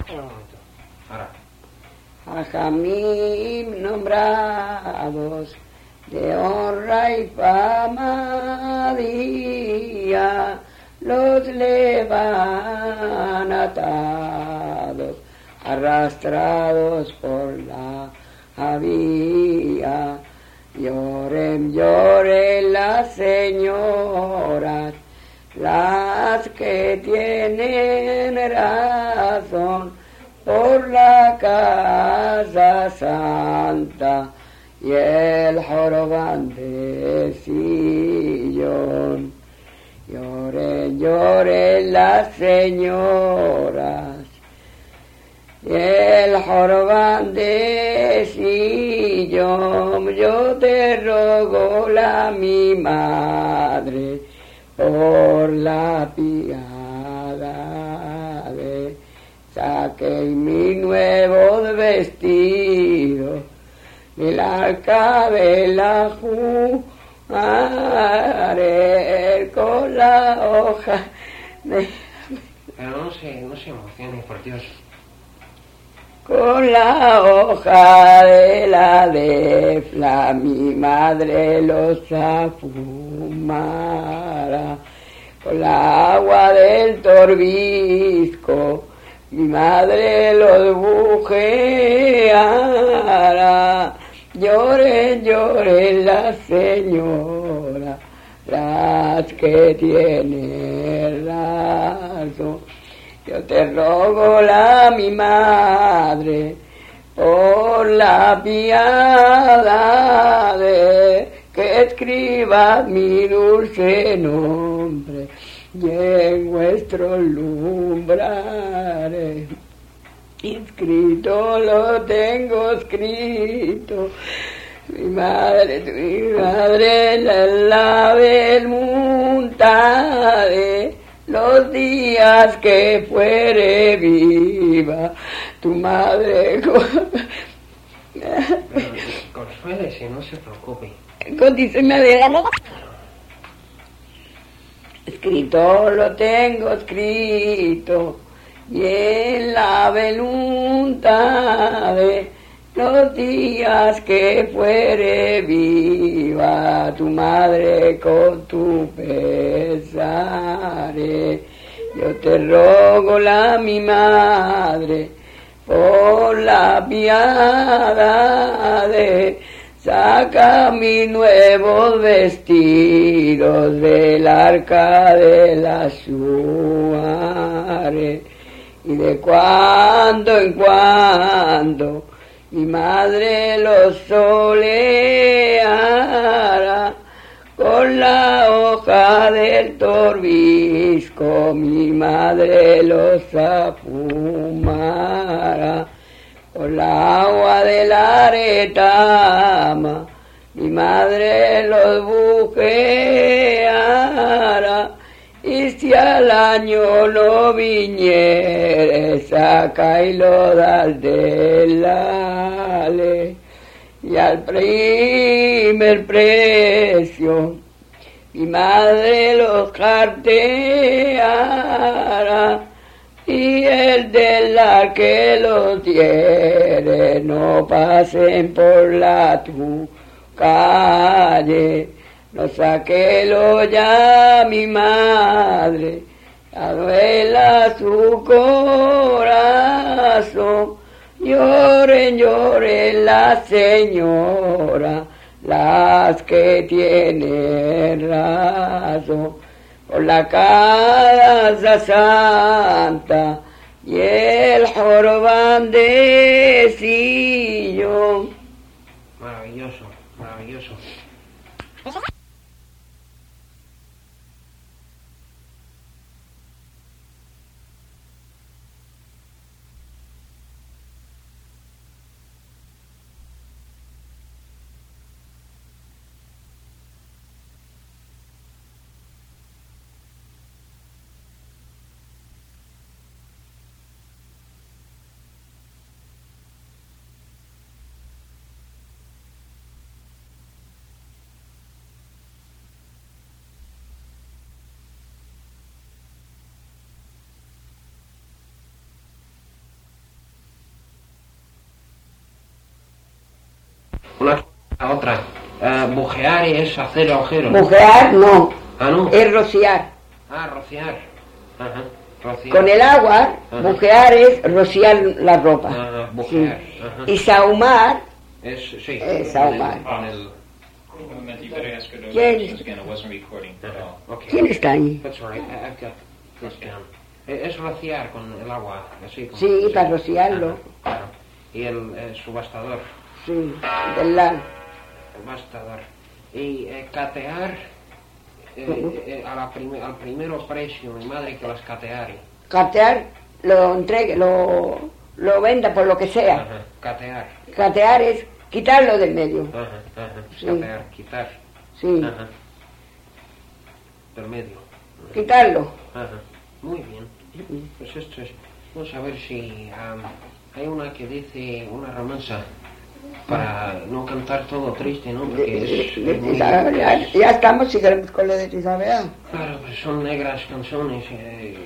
Un momento. Ahora. Ajamim nombrados de honra y fama día, los levan atados, arrastrados por la vía. Lloren, lloren las señoras, las que tienen razón, por la casa santa y el jorobán de Sion. Lloren, lloren las señoras y el jorobán de Sion. Yo te rogo mi madre por la piedad de saqué mi nuevo vestido del arca de la jugaré con la hoja de... Pero no se emocione, por Dios. Con la hoja de la defla mi madre los afumara, con la agua del torbisco mi madre los bujeara. Lloren, lloren las señoras, las que tienen razón. Yo te rogo mi madre por la piedad que escribas mi dulce nombre y en vuestros lumbrares. Inscrito lo tengo escrito, mi madre la voluntad, los días que fuere viva, tu madre... Consuélese, no se preocupe. Escrito lo tengo escrito, y en la voluntad los días que fuere viva tu madre con tu pesar. Yo te rogo mi madre por la piedad, saca mis nuevos vestidos del arca de la Suare. Y de cuando en cuando mi madre los soleara, con la hoja del torbisco mi madre los afumara, con la agua de la retama mi madre los bujeara. Y si al año no viniere, saca y lo das de la ley. Y al primer precio, mi madre los carteara. Y el de la que los diere, no pasen por la tu calle. No saquelo ya mi madre, la duela su corazón. Lloren, lloren las señoras, las que tienen razón. Por la casa santa y el jorobán de Sion. Maravilloso, maravilloso. Una a otra. Bujear es hacer agujeros. Bujear no, Ah, no. es rociar. Ah, rociar. Ajá. Rociar. Con el agua, Ajá. bujear es rociar la ropa. Ajá, bujear. Sí. Ajá. Y sahumar, Sí. ahumar. Con el... Moment, you better ask her to ¿Quién? because again, it wasn't recording at all. Okay. ¿quién está ahí? That's all right. I've got this down. Es rociar con el agua, así como... Sí, para rociarlo. Ajá, claro. Y el subastador. Sí, del lado. Bastador. Y catear al primero precio, mi madre que las cateare. Catear, lo entregue, lo venda por lo que sea. Ajá, catear. Catear es quitarlo del medio. Ajá, Sí. catear, quitar. Sí, Ajá. Del medio. quitarlo. Ajá. Muy bien. Pues esto es... Vamos a ver si hay una que dice una romanza para no cantar todo triste, ¿no? Porque es muy... Ya estamos, si queremos con lo de Isabel. Claro, pues son negras canciones.